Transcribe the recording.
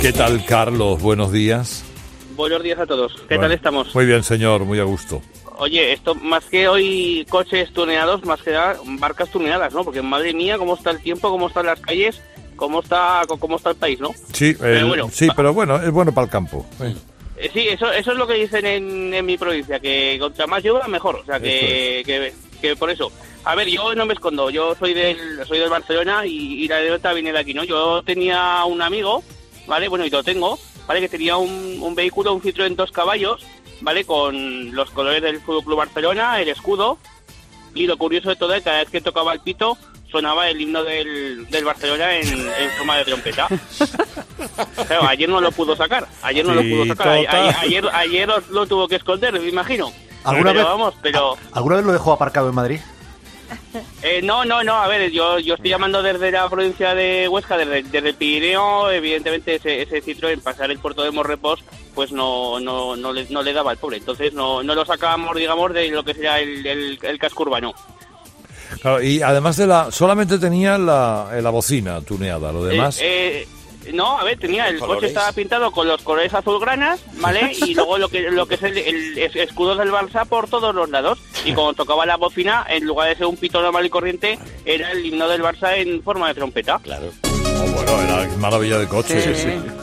¿Qué tal, Carlos? Buenos días. Buenos días a todos. ¿Qué tal estamos? Muy bien, señor, muy a gusto. Oye, esto más que hoy coches tuneados, más que nada marcas tuneadas, ¿no? Porque madre mía, cómo está el tiempo, cómo están las calles, cómo está el país, ¿no? Sí, pero bueno, es bueno para el campo. Sí, eso es lo que dicen en mi provincia, que contra más llueva mejor, o sea, que por eso. A ver, yo no me escondo, yo soy del Barcelona y la anécdota viene de aquí, ¿no? Yo tenía un amigo, ¿vale? Bueno, y lo tengo, ¿vale? Que tenía un vehículo, un Citroën 2 caballos, ¿vale? Con los colores del Fútbol Club Barcelona, el escudo, y lo curioso de todo es que cada vez que tocaba el pito sonaba el himno del Barcelona en forma de trompeta. Claro, ayer no lo pudo sacar. Ayer lo tuvo que esconder, me imagino. ¿Alguna vez lo dejó aparcado en Madrid? No, a ver, yo estoy llamando desde la provincia de Huesca, desde el Pirineo. Evidentemente ese Citroën, pasar el puerto de Morrepos, pues no le daba al pobre. Entonces no lo sacábamos, digamos, de lo que sería el casco urbano. Claro, y además solamente tenía la bocina tuneada, lo demás... No, a ver, el coche estaba pintado con los colores azulgranas, ¿vale? Y luego lo que es el escudo del Barça por todos los lados. Y cuando tocaba la bocina, en lugar de ser un pito normal y corriente, era el himno del Barça en forma de trompeta. Claro. Bueno, era maravilla de coche. Sí.